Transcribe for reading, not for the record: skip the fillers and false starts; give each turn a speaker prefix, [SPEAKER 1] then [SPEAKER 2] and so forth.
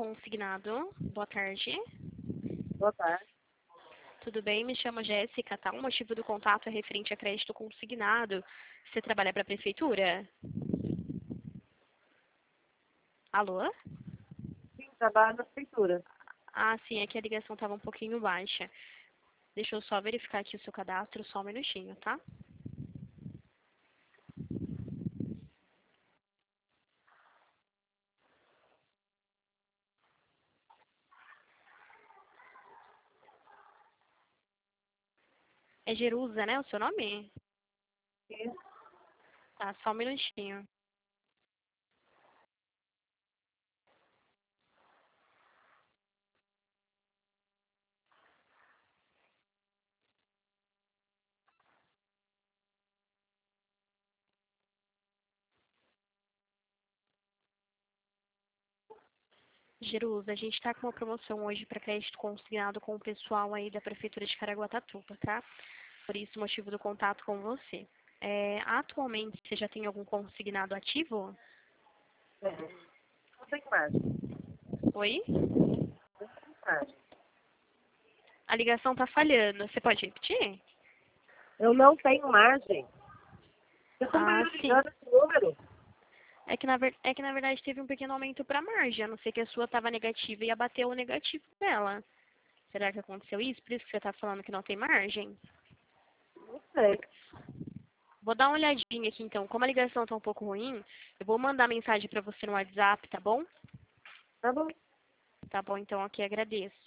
[SPEAKER 1] consignado. Boa tarde.
[SPEAKER 2] Boa tarde.
[SPEAKER 1] Tudo bem? Me chamo Jéssica, tá? O motivo do contato é referente a crédito consignado. Você trabalha para a prefeitura? Alô?
[SPEAKER 2] Sim, trabalho na prefeitura.
[SPEAKER 1] Ah, sim, é que a ligação estava um pouquinho baixa. Deixa eu só verificar aqui o seu cadastro, só um minutinho, tá? É Jerusa, né, o seu nome?
[SPEAKER 2] Isso.
[SPEAKER 1] Tá, só um minutinho. Jerusa, a gente está com uma promoção hoje para crédito consignado com o pessoal aí da Prefeitura de Caraguatatuba, tá? Por isso o motivo do contato com você. Atualmente, você já tem algum consignado ativo?
[SPEAKER 2] Não tem imagem.
[SPEAKER 1] Oi?
[SPEAKER 2] Não tem imagem.
[SPEAKER 1] A ligação está falhando. Você pode repetir?
[SPEAKER 2] Eu não tenho margem. Eu estou
[SPEAKER 1] Ah, sim.
[SPEAKER 2] ligando esse número.
[SPEAKER 1] É que na verdade teve um pequeno aumento para a margem, a não ser que a sua estava negativa e abateu o negativo dela. Será que aconteceu isso? Por isso que você está falando que não tem margem?
[SPEAKER 2] Não sei.
[SPEAKER 1] Vou dar uma olhadinha aqui então. Como a ligação está um pouco ruim, eu vou mandar mensagem para você no WhatsApp, tá bom?
[SPEAKER 2] Tá bom.
[SPEAKER 1] Tá bom, então aqui agradeço.